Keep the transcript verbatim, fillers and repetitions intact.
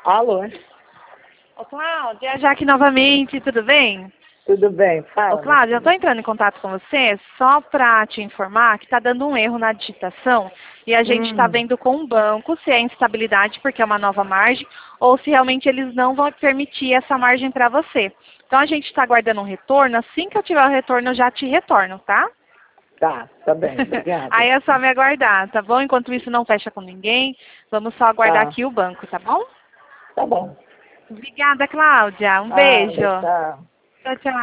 Alô? Ô, Cláudia, é a Jaque novamente, tudo bem? Tudo bem, fala. Ô, Cláudia, eu estou entrando em contato com você só para te informar que está dando um erro na digitação e a gente está Hum. vendo com o banco se é instabilidade porque é uma nova margem ou se realmente eles não vão permitir essa margem para você. Então a gente está aguardando um retorno, assim que eu tiver o retorno eu já te retorno, tá? Tá, tá bem, obrigada. Aí é só me aguardar, tá bom? Enquanto isso não fecha com ninguém, vamos só aguardar Tá. aqui o banco, tá bom? Tá bom. Obrigada, Cláudia. Um Ah, beijo. tchau. Tchau, tchau.